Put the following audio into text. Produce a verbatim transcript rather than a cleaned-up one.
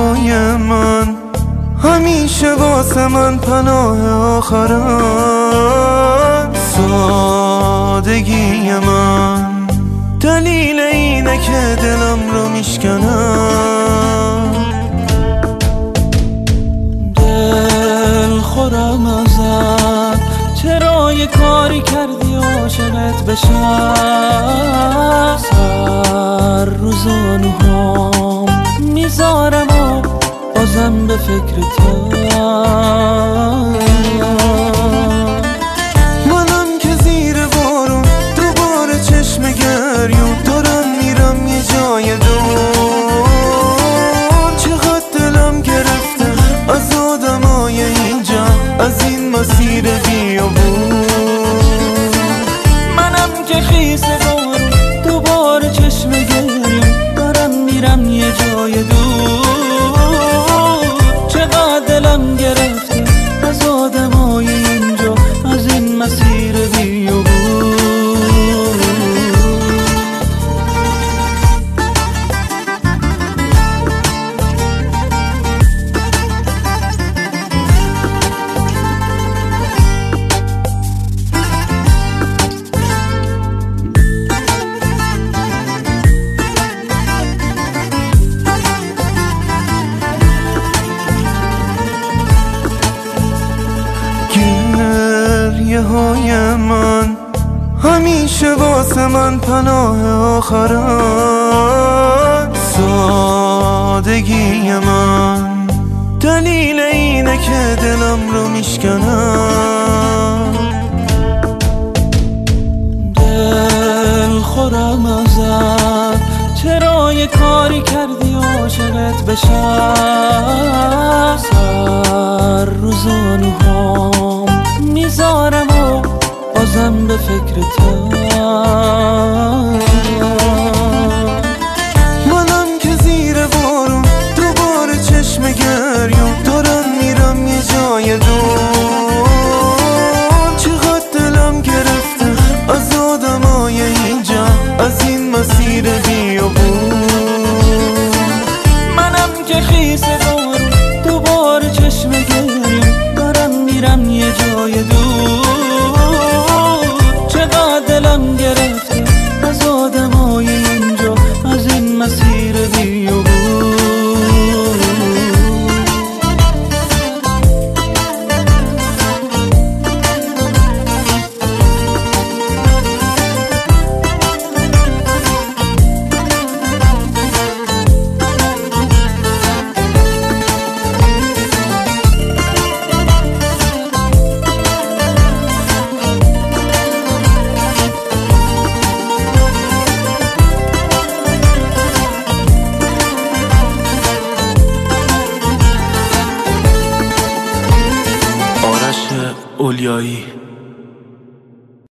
های من همیشه واسه من پناه آخرن. سادگی من دلیل اینه که دلم رو میشکنم. دل خورم ازت، چرا یه کاری کردی عاشقت بشم. سر رو زانوهام میذارم و بازم به فکر تو. منم که زیر بارون دوباره چشم گریون دارم میرم یه جای دور. چقدر دلم گرفته از آدمای اینجا، از این مسیر بیابون. منم که خیس بارون دوباره چشم گریون دارم میرم یه جای دور. چقدر دلم گرفته از آدمای اینجا، از این مسیر بیابون. گریه های من همیشه واسه من پناه آخرن. سادگی من دلیل اینه که دلم رو میشکنم. دل خورم ازت، چرا یه کاری کردی عاشقت بشم. سر رو زانوهام میذارم و بازم به فکر تو. منم که زیر بارون دوباره چشم گریون دارم میرم یه جای دور. چقدر دلم گرفته از آدمای اینجا، از این مسیر